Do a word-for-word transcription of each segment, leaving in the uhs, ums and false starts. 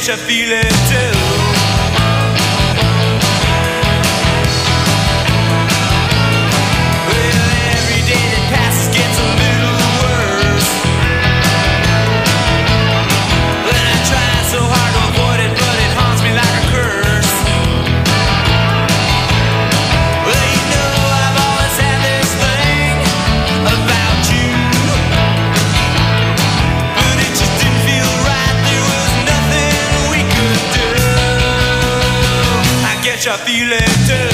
guess you feel it too. Well, every day that passes gets a little worse. But I try so hard to avoid it, but it haunts me like a curse. Well, you know I've always had this thing about you, but it just didn't feel right. There was nothing we could do. I guess I feel it too.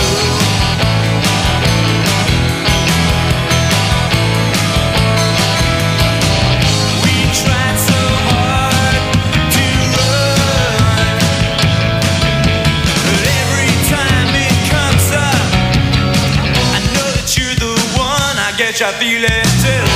We tried so hard to run, but every time it comes up, I know that you're the one. I guess I feel it too.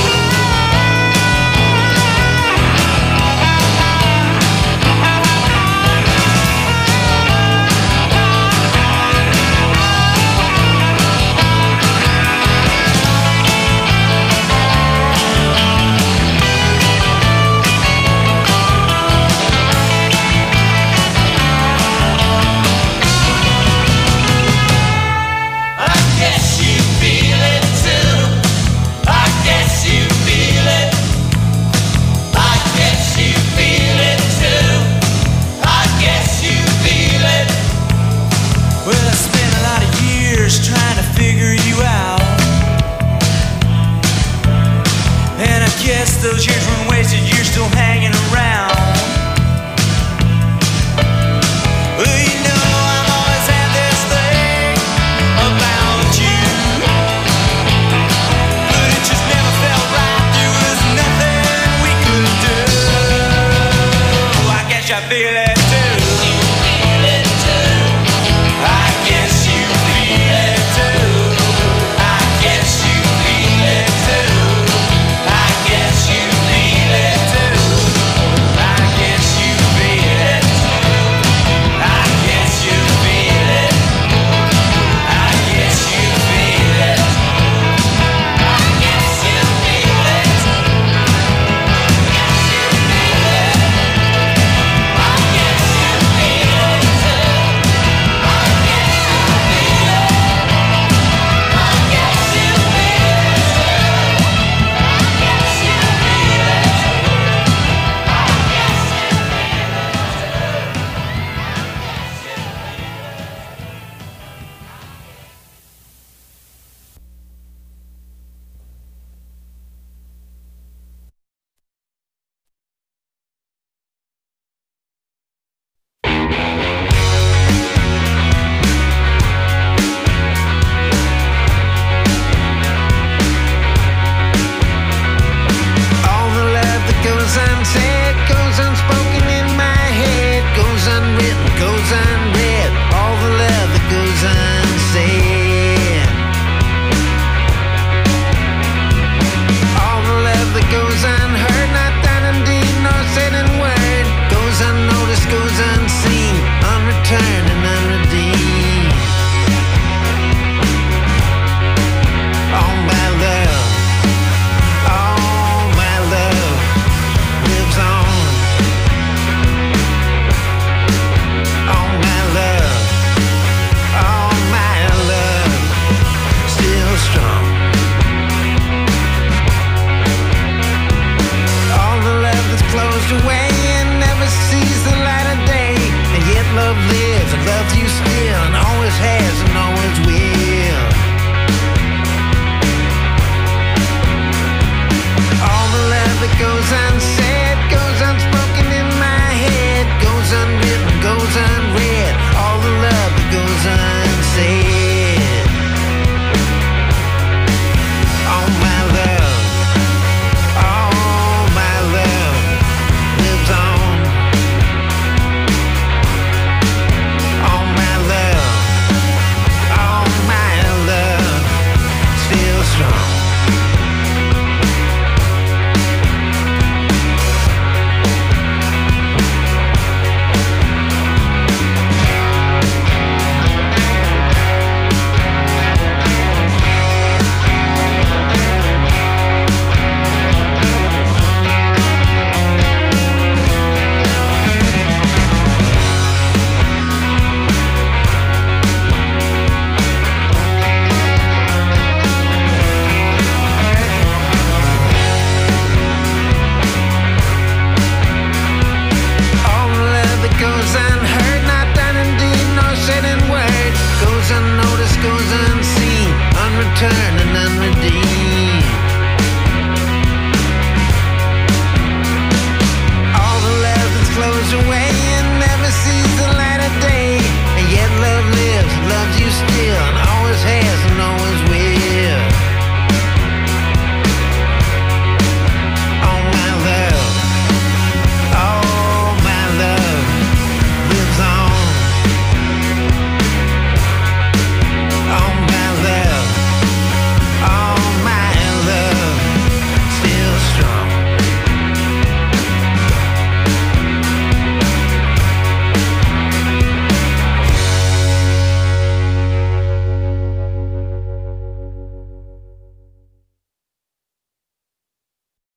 Guess those years weren't wasted, you're still hanging around. Well, you know I've always had this thing about you, but it just never felt right. There was nothing we could do. I guess I feel it too. You feel it too. I guess you feel it too. I guess you feel it too. I guess you feel it too.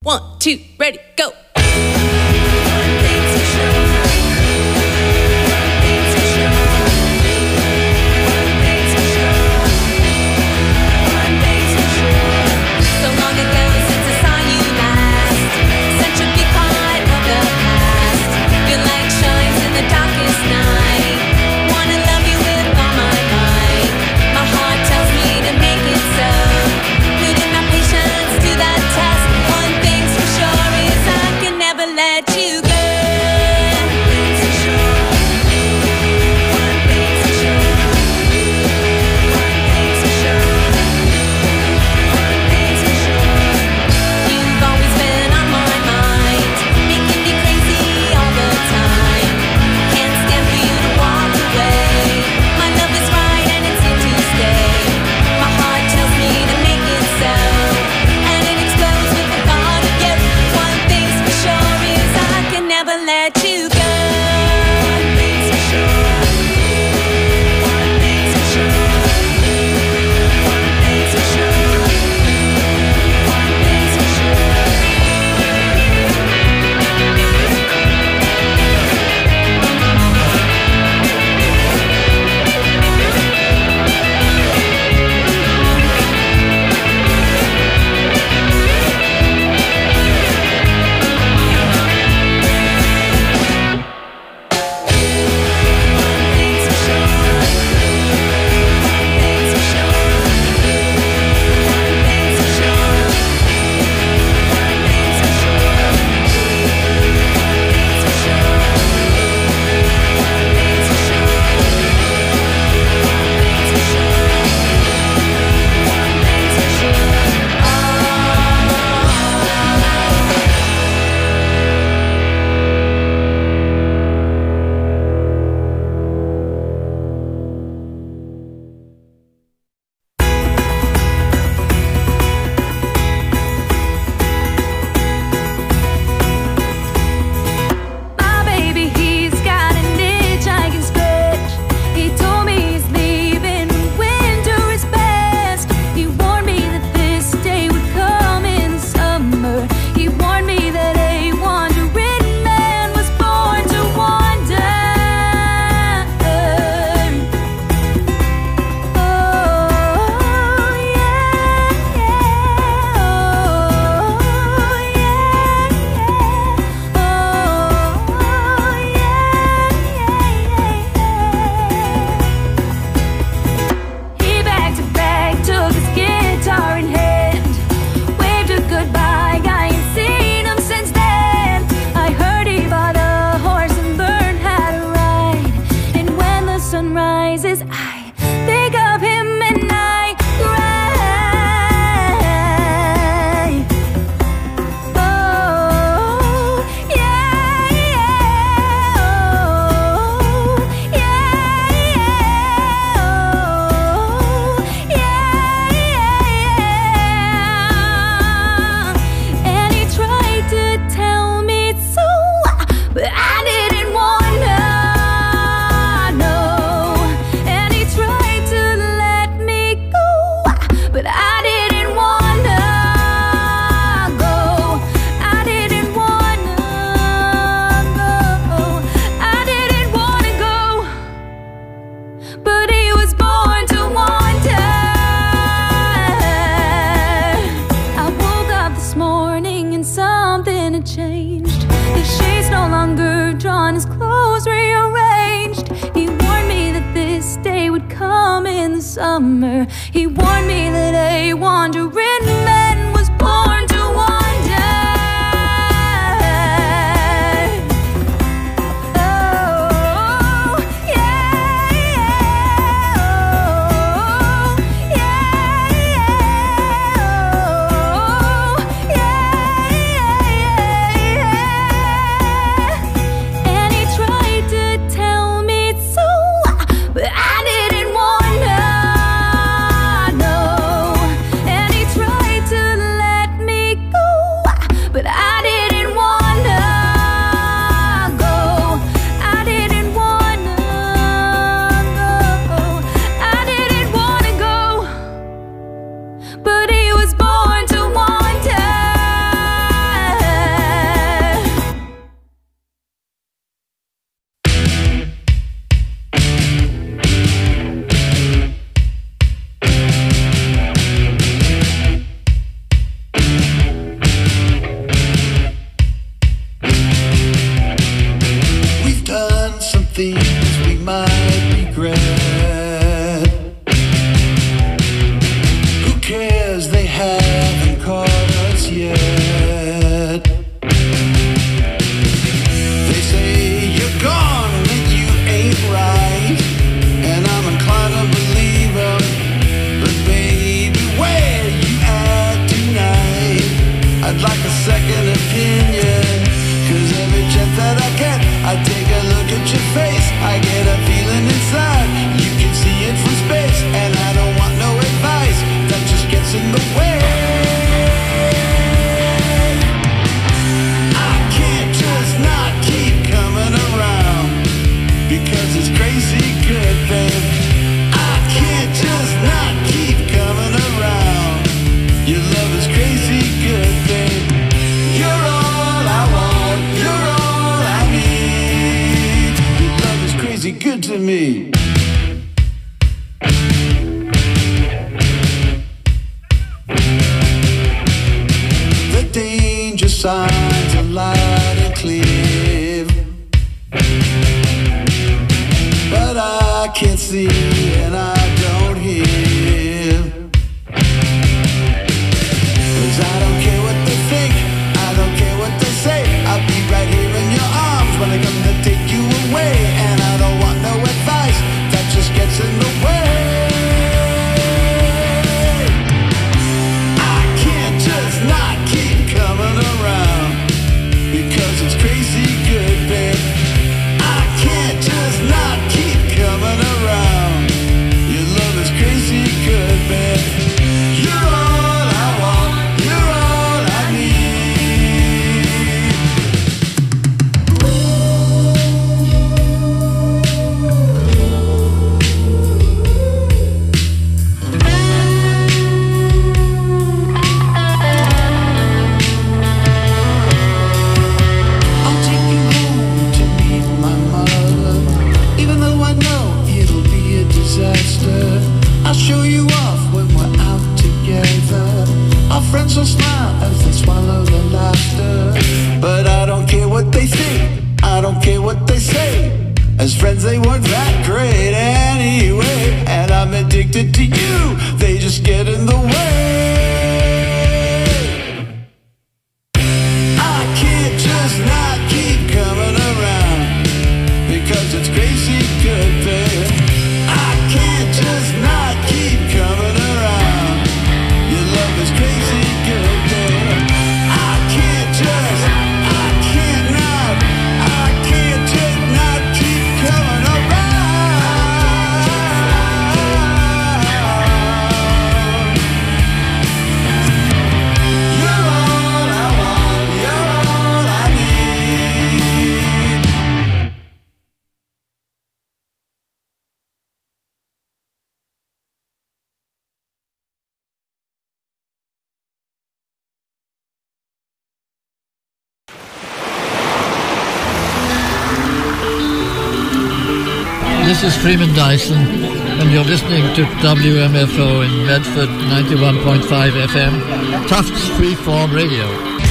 One, two, ready, go. Summer, he warned me that a wandering man was born to wander. Oh, yeah, yeah, oh, yeah, yeah, oh, yeah, yeah, yeah. And he tried to tell me so, but I didn't want to. And he I'd like a second opinion. Cause every chance that I get, I take a look at your face. I get a feeling inside, you can see it from space. And I don't want no advice, that just gets in the way. I can't just not keep coming around, because it's crazy good, babe. I can't just not keep coming around. Your love is crazy good, babe. You're all I want, you're all I need. Your love is crazy good to me. The danger signs are loud and clear, but I can't see and I don't hear. Cause I don't care what they think, I don't care what they say. I'll be right here in your arms when I come to take you away. And I don't want no advice, that just gets in the way. I can't just not keep coming around, because it's crazy good, babe. I can't just not keep coming around. Your love is crazy good, babe. You're all I want, you're all I need. I'll take you home to meet my mother, even though I know it'll be a disaster. I'll show you off when we're out together. Our friends will smile as they swallow their laughter. But I don't care what they think, I don't care what they say. As friends they weren't that great anyway. And I'm addicted to you, they just get in the way. I can't just not keep coming around, because it's crazy good, babe. I can't just not keep coming around. Your love is crazy good, babe. I can't just, I can't not, I can't just not keep coming around. You're all I want, you're all I need. This is Freeman Dyson, and you're listening to W M F O in Medford, ninety-one point five F M, Tufts Freeform Radio.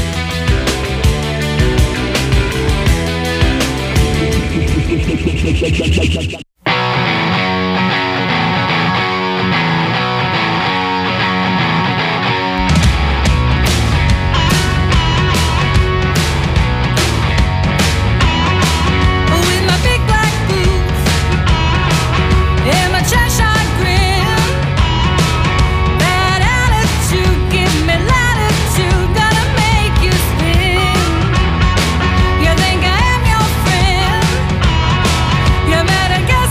With my big black boots and my Cheshire grin, that attitude give me latitude, gonna make you spin. You think I am your friend? You better guess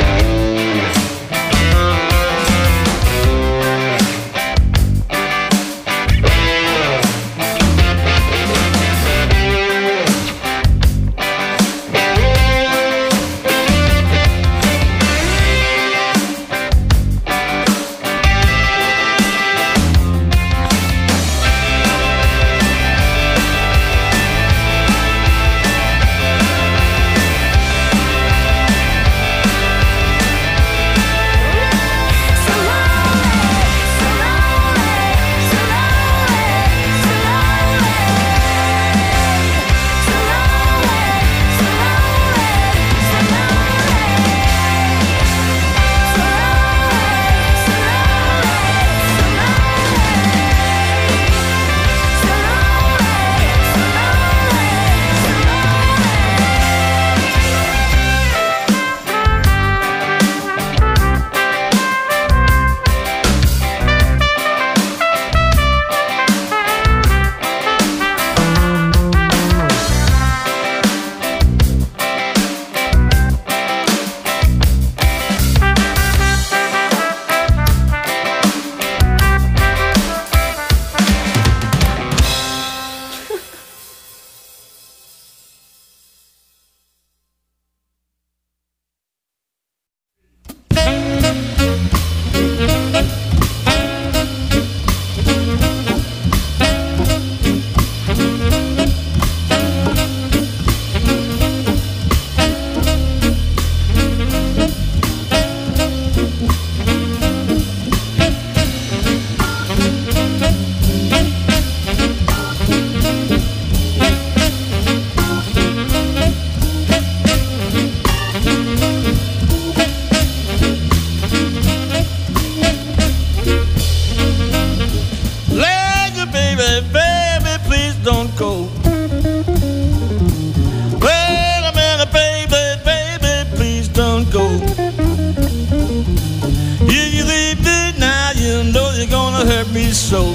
so.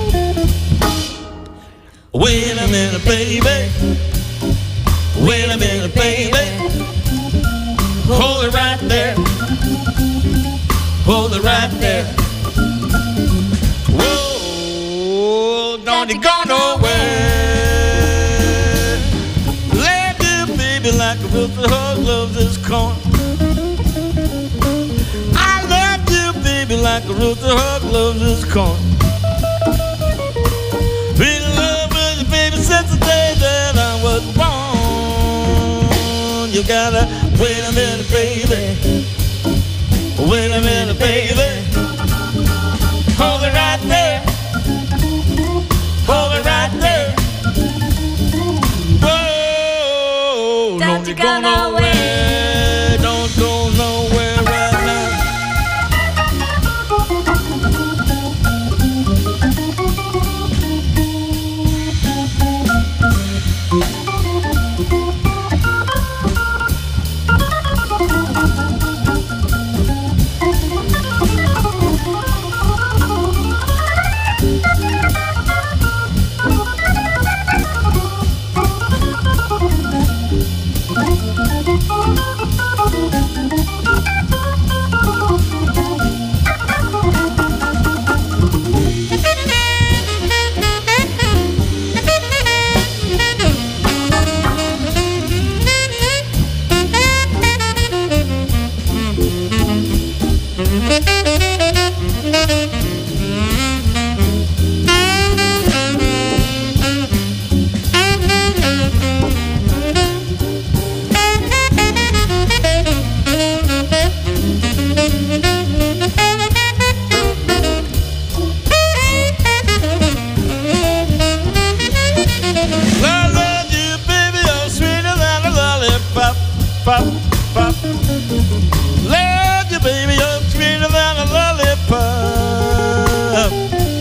Wait a minute, baby. Wait a minute, baby. Hold it right there. Hold it right there. Whoa, don't you go nowhere. Love you, baby, like a wilted hog loves his corn. I love you, baby, like a wilted hog loves his corn. Been in love with you, baby, since the day that I was born. You gotta wait a minute, baby. Wait a minute, baby. Hold it right there. Hold it right there. Whoa, Don't you go nowhere. Don't go nowhere right now. Pop, pop. Love you, baby, you're sweeter than a lollipop.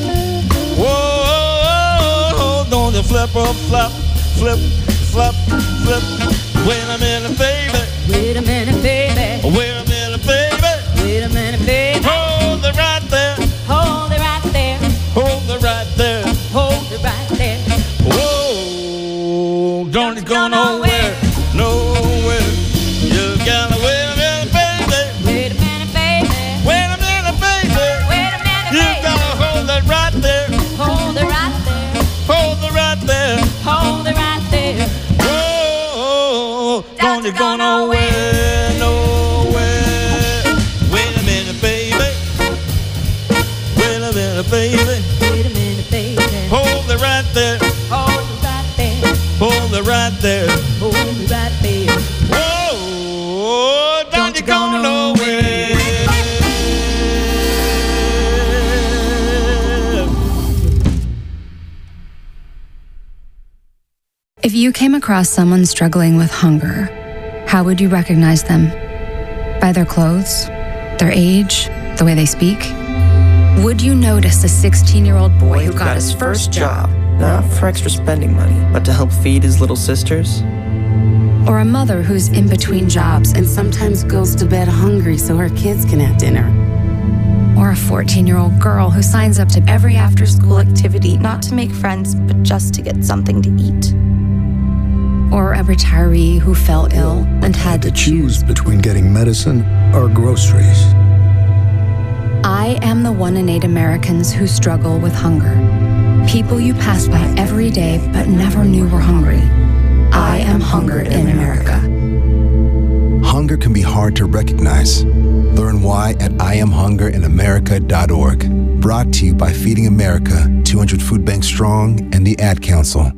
Whoa, don't you flip or flop, flip, flop, flip. Wait a minute, baby. Wait a minute, baby. Wait a minute, baby. Wait a minute, baby. Hold it right there. Hold it right there. Hold it right there. Hold it right there. Whoa, don't you go nowhere, nowhere. You gotta wait a minute, baby. If you came across someone struggling with hunger, how would you recognize them? By their clothes, their age, the way they speak? Would you notice a sixteen-year-old boy who got his first job? Not for extra spending money, but to help feed his little sisters? Or a mother who's in between jobs and sometimes goes to bed hungry so her kids can have dinner? Or a fourteen-year-old girl who signs up to every after-school activity, not to make friends, but just to get something to eat? Or a retiree who fell ill and had to choose between getting medicine or groceries. I am the one in eight Americans who struggle with hunger. People you pass by every day but never knew were hungry. I am hunger in America. Hunger can be hard to recognize. Learn why at I am hunger in america dot org. Brought to you by Feeding America, two hundred Food Banks Strong, and the Ad Council.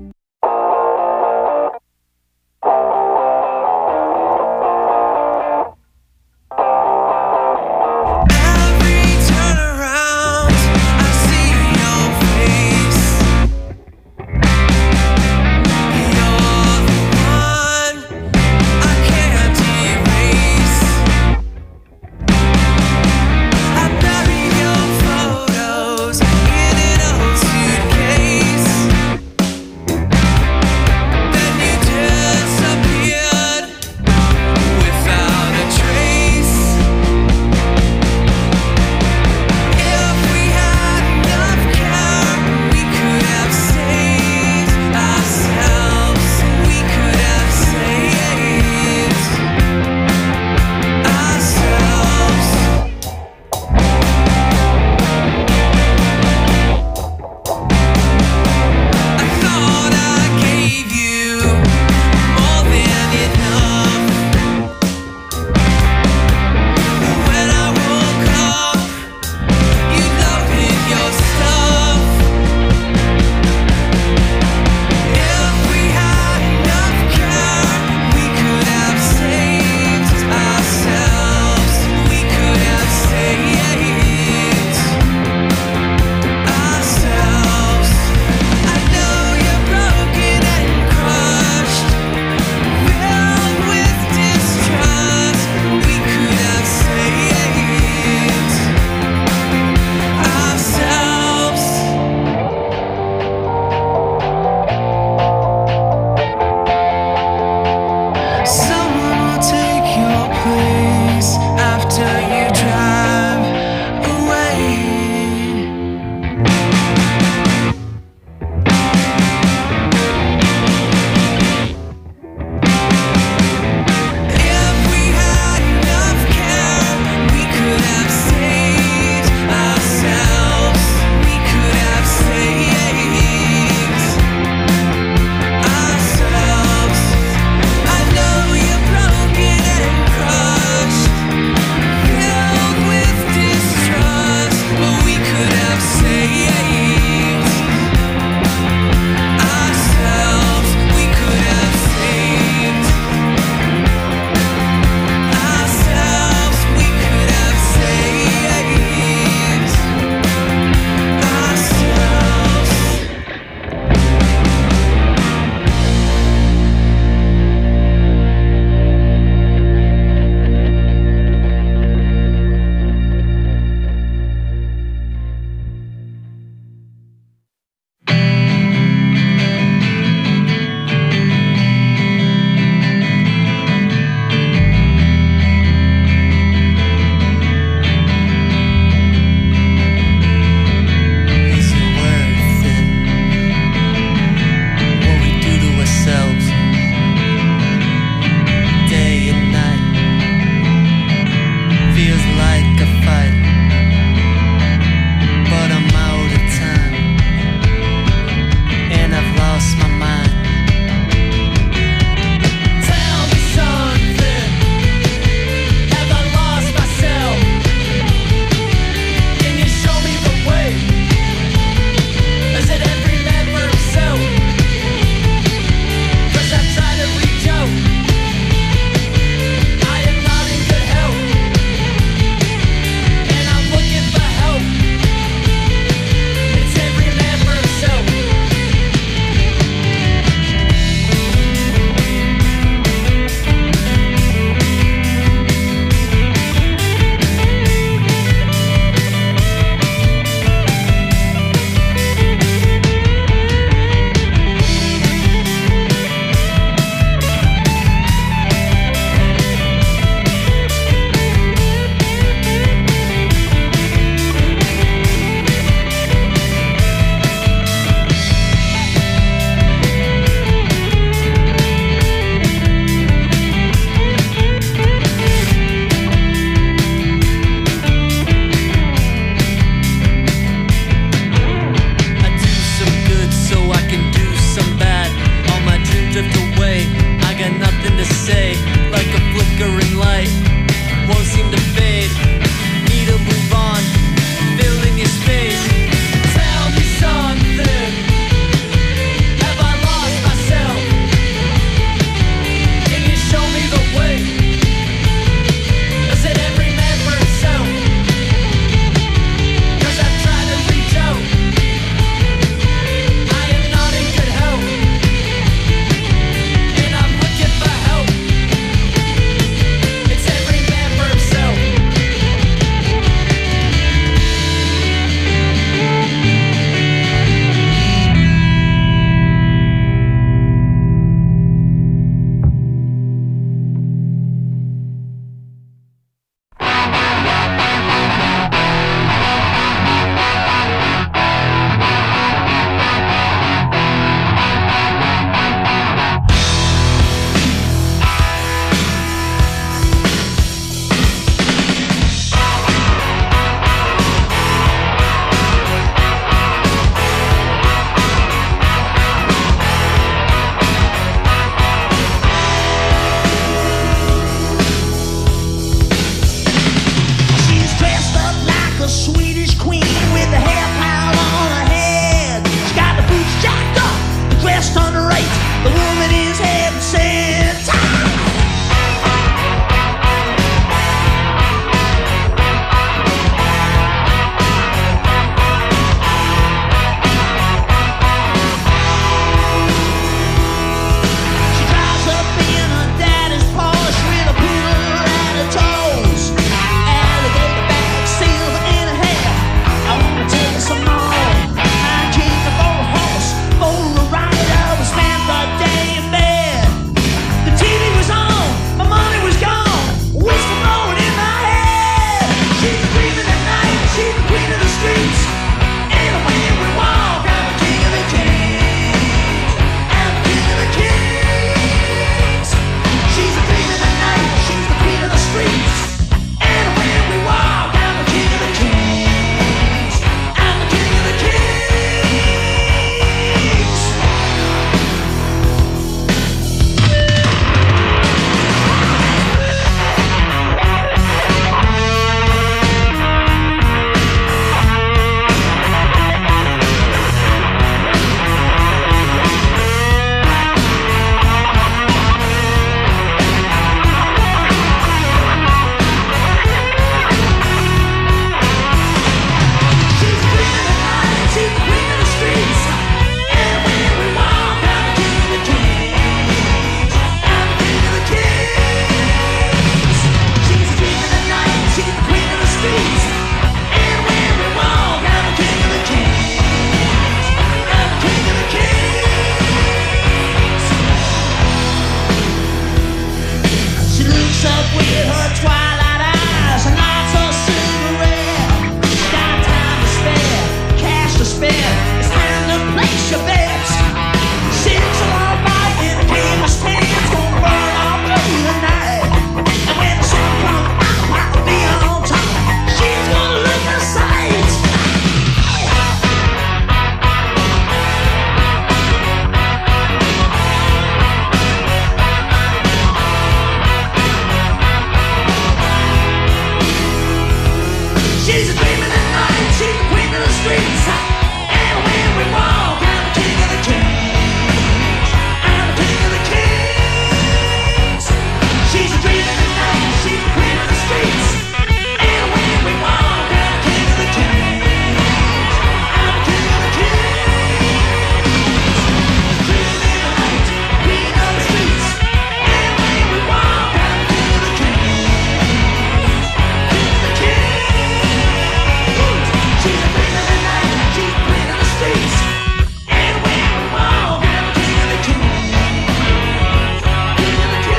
She's a dream in the night, she's the queen of the streets. And when we walk, I'm the king of the kings. I'm the king of the kings. She's a dream in the night, she's the queen of the streets. And when we walk, I'm the king of the kings. I'm the king of the kings. Dream in the night, queen of the streets. And when we walk, I'm the king of the kings. King of the kings. She's a queen of the night, she's the queen of the streets. And when we walk, I'm the king of the kings. King of the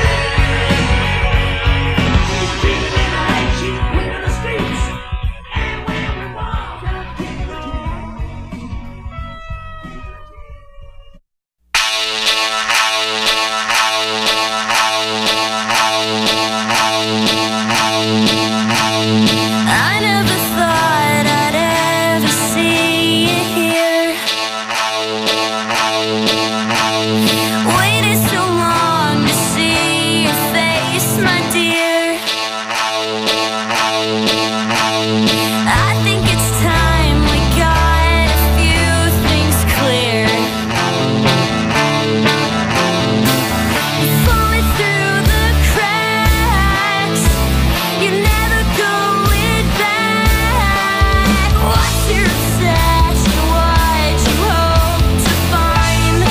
kings. She's a queen of the night, she's the queen of the streets. And when we walk, I'm the king of the I never thought I'd ever see you here. Waited so long to see your face, my dear. I think it's time we got a few things clear. Falling through the cracks, you never going back. What's your obsession? What you hope to find?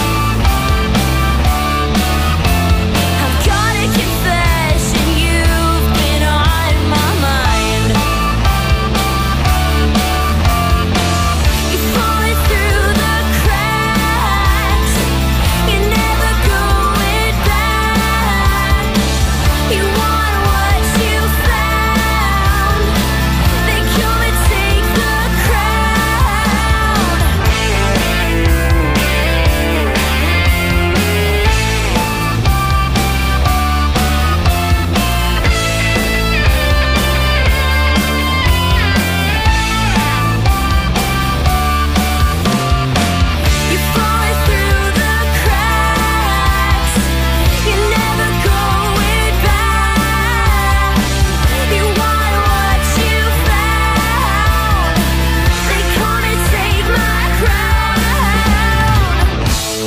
I've got a confession, you've been on my mind. You're falling through the cracks, you're never going back. You want what you found, then come and take the crown. You're falling through the cracks, you're never going back. You want what you found, then come and take my crown.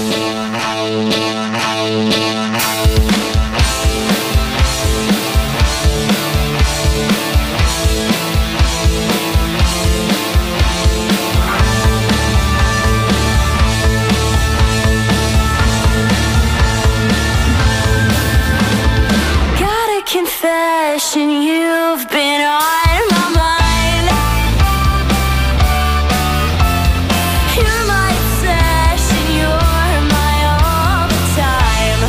Got a confession, you've been on my mind. You're my obsession, you're my all the time.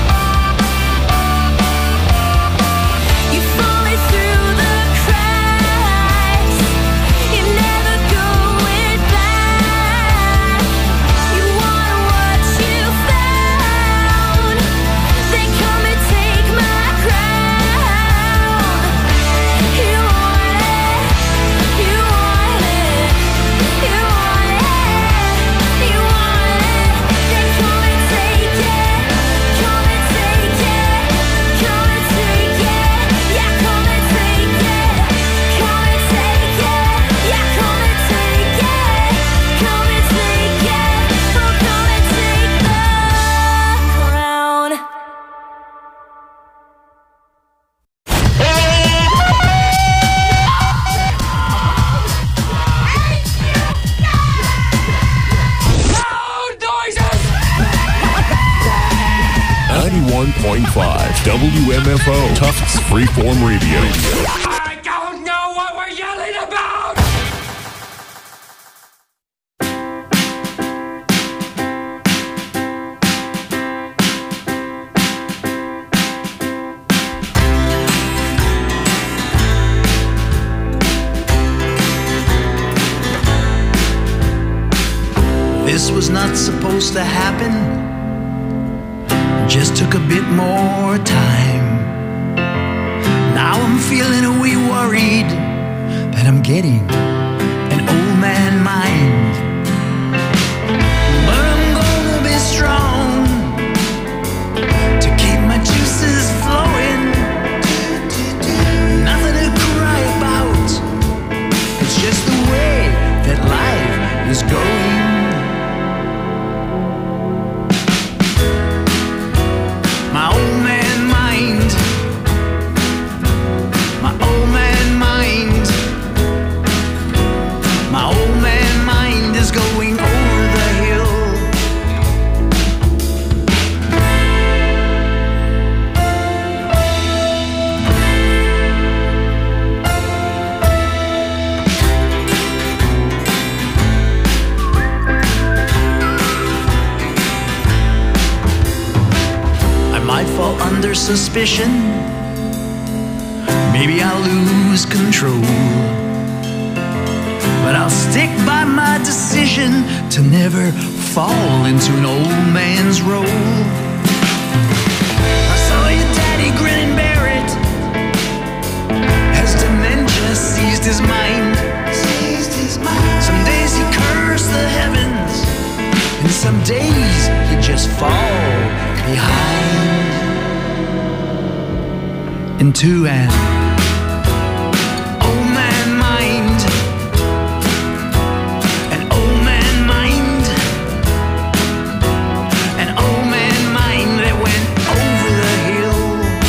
You're falling through the cracks, you're never going back. You want what you found, then come and take my crown. You want it, you want it, you want it, you want it, then come and take it, come and take it, come and take it, yeah, come and take it, come and take it, yeah, come and take it, come and take it, oh, come and take the crown. ninety-one point five W M F O Tufts Freeform Radio. I don't know what we're yelling about! This was not supposed to happen. Just took a bit more time. Now I'm feeling a wee worried that I'm getting an old man mind. But I'm gonna be strong to keep my juices flowing. Nothing to cry about. under suspicion, maybe I'll lose control. But I'll stick by my decision to never fall into an old man's role. I saw your daddy grin and bear it as dementia seized his mind. Seized his mind. Some days he cursed the heavens, and some days he'd just fall behind into an old man mind. An old man mind. An old man mind that went over the hill.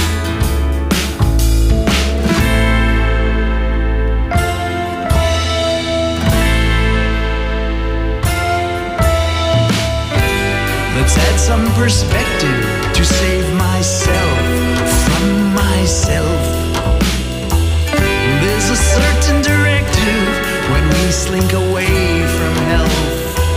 Let's add some perspective to save myself from myself. There's a certain directive when we slink away from health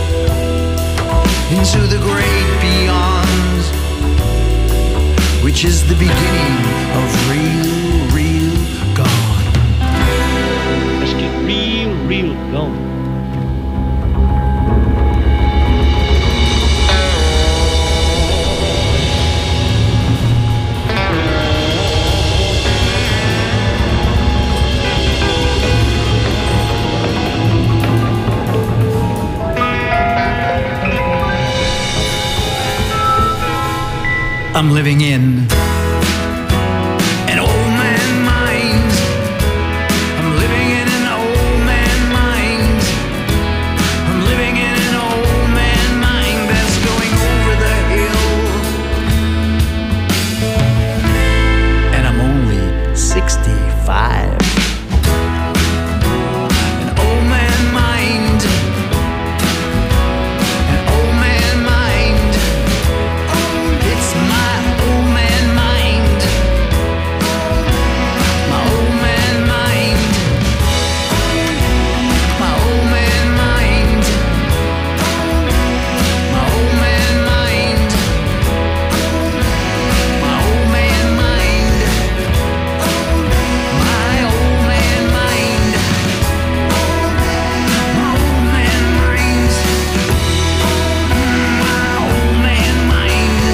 into the great beyond, which is the beginning of real, real gone. Let's get real, real gone. I'm living in an old man mind. I'm living in an old man mind. I'm living in an old man mind that's going over the hill. And I'm only sixty-five. An old man mind. An old man mind. It's my old man mind. My old man mind. My old man mind. My old man mind. My old man mind. My old man mind. My old man mind. My old man mind.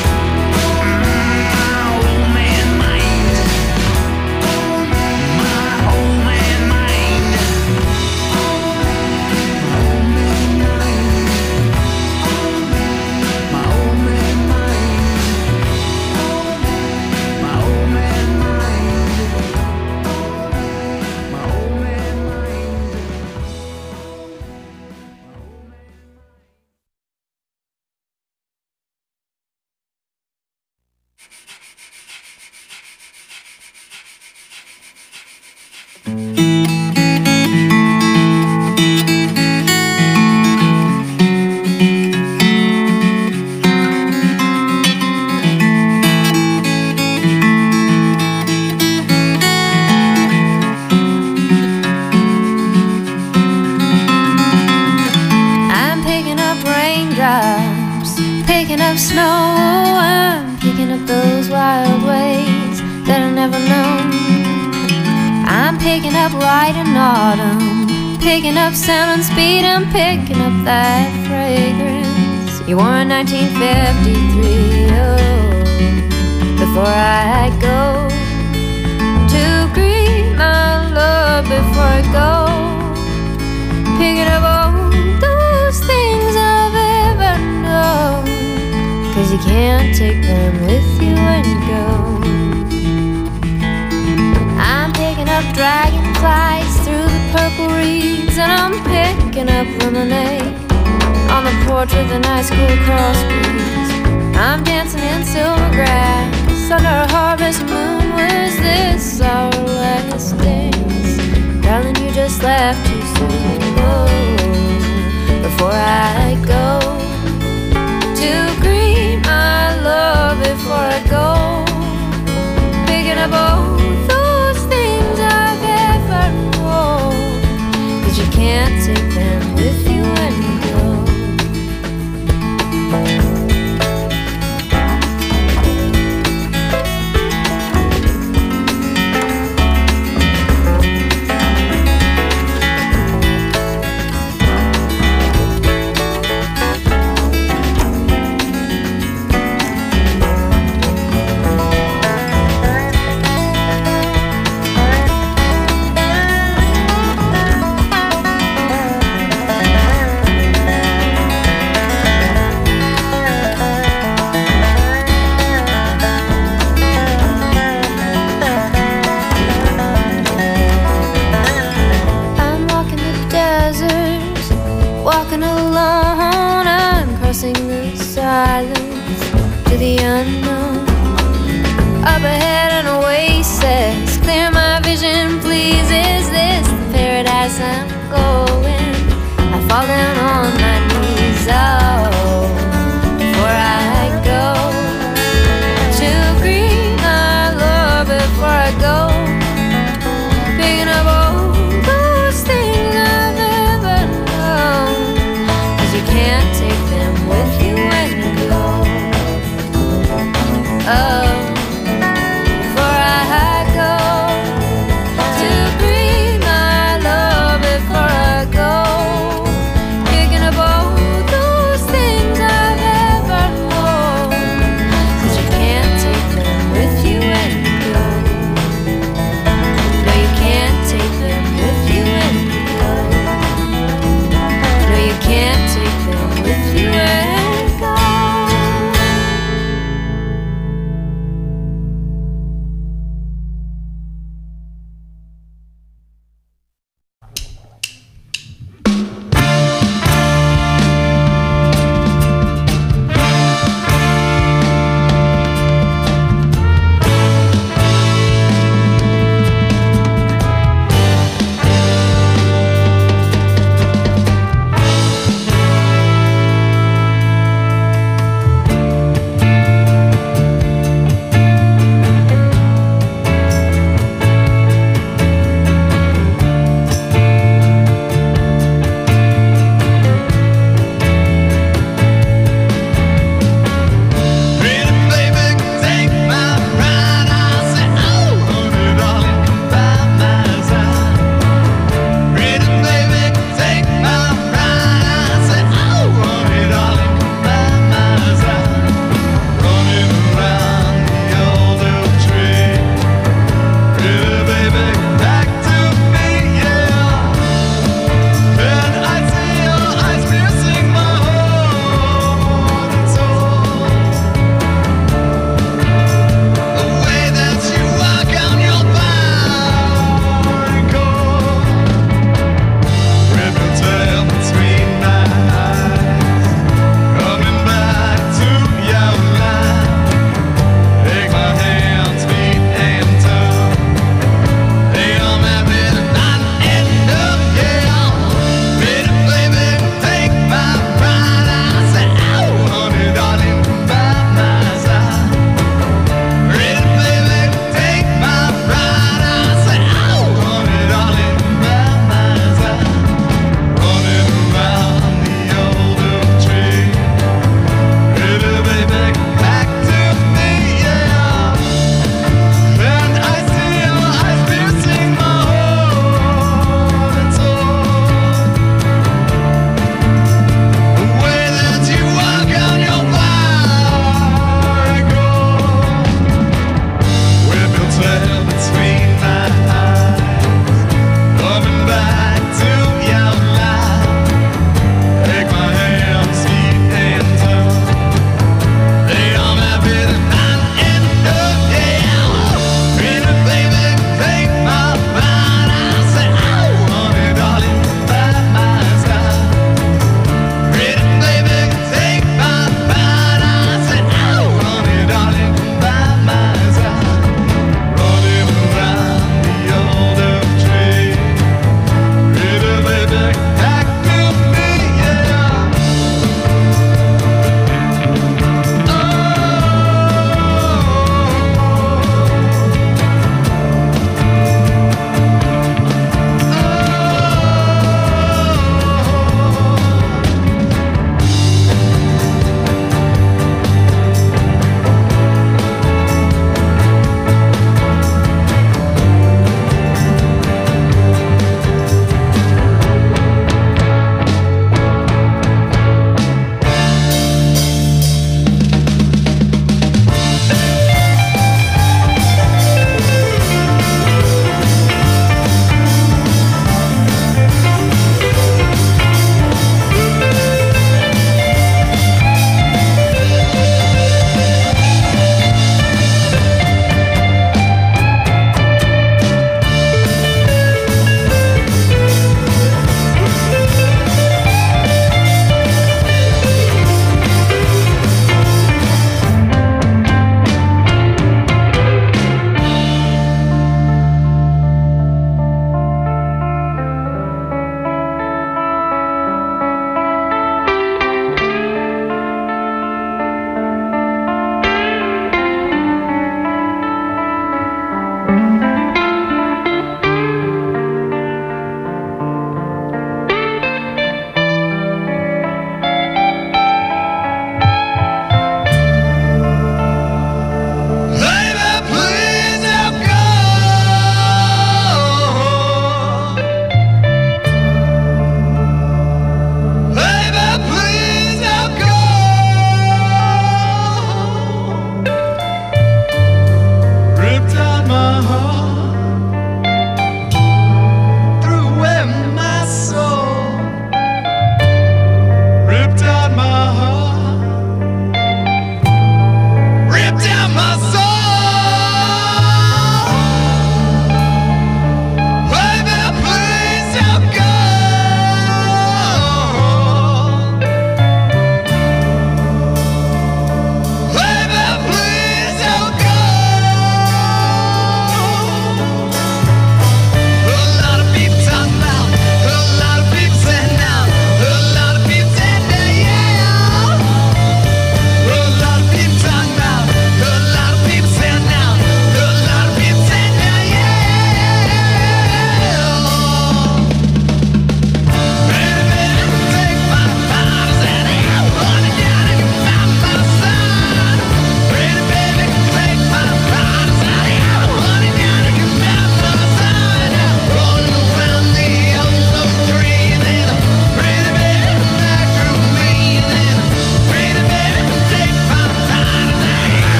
I'm picking up raindrops, picking up snow. I'm picking up those wild ways that I never known. I'm picking up light and autumn, picking up sound and speed. I'm picking up that fragrance you wore in nineteen fifty-three. Oh, before I go to greet my love, before I go picking up all those things I've ever known, 'cause you can't take them with you when you go. I'm picking up dragonflies through the purple reeds, and I'm picking up lemonade on the porch with an ice cool cross breeze. I'm dancing in silver grass under a harvest moon. Was this our last dance? Darling, you just left too soon. Oh, before I go to greet my love, before I go picking up all those things I've ever known, 'cause you can't take them with you when you go.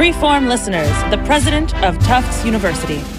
Freeform listeners, the president of Tufts University.